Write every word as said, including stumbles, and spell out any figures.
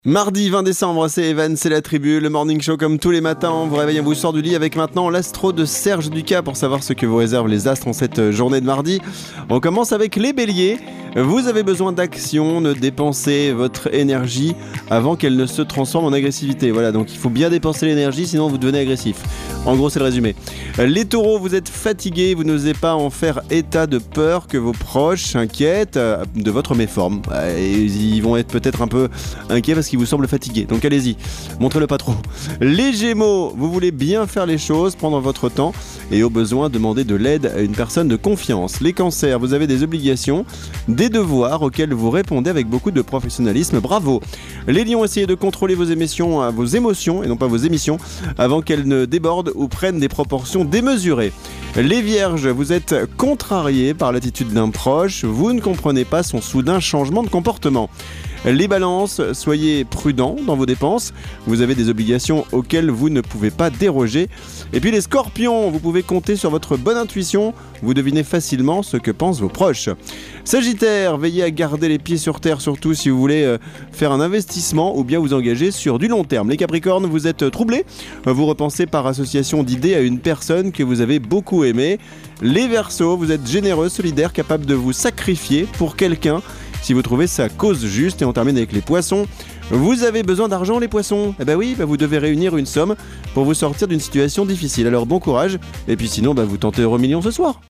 Mardi vingt décembre, c'est Evan, c'est la tribu, le morning show comme tous les matins, on vous réveille, on vous sort du lit avec maintenant l'astro de Serge Ducas pour savoir ce que vous réservent les astres en cette journée de mardi. On commence avec les béliers. Vous avez besoin d'action, ne dépensez votre énergie avant qu'elle ne se transforme en agressivité. Voilà, donc il faut bien dépenser l'énergie, sinon vous devenez agressif. En gros, c'est le résumé. Les taureaux, vous êtes fatigués, vous n'osez pas en faire état de peur que vos proches s'inquiètent de votre méforme. Et ils vont être peut-être un peu inquiets parce qu'ils vous semblent fatigués. Donc allez-y, montrez-le pas trop. Les gémeaux, vous voulez bien faire les choses, prendre votre temps et au besoin demander de l'aide à une personne de confiance. Les cancers, vous avez des obligations, des devoirs auxquels vous répondez avec beaucoup de professionnalisme. Bravo. Les lions, essayez de contrôler vos émotions, vos émotions et non pas vos émissions avant qu'elles ne débordent ou prennent des proportions démesurées. Les vierges, vous êtes contrariés par l'attitude d'un proche, vous ne comprenez pas son soudain changement de comportement. Les balances, soyez prudents dans vos dépenses, vous avez des obligations auxquelles vous ne pouvez pas déroger. Et puis les scorpions, vous pouvez compter sur votre bonne intuition, vous devinez facilement ce que pensent vos proches. Sagittaire, veillez à garder les pieds sur terre, surtout si vous voulez euh, faire un investissement ou bien vous engager sur du long terme. Les capricornes, vous êtes troublés, vous repensez par association d'idées à une personne que vous avez beaucoup aimée. Les verseaux, vous êtes généreux, solidaires, capables de vous sacrifier pour quelqu'un si vous trouvez sa cause juste. Et on termine avec les poissons. Vous avez besoin d'argent, les poissons? Eh ben oui, bah vous devez réunir une somme pour vous sortir d'une situation difficile. Alors bon courage, et puis sinon bah vous tentez Euro Million ce soir.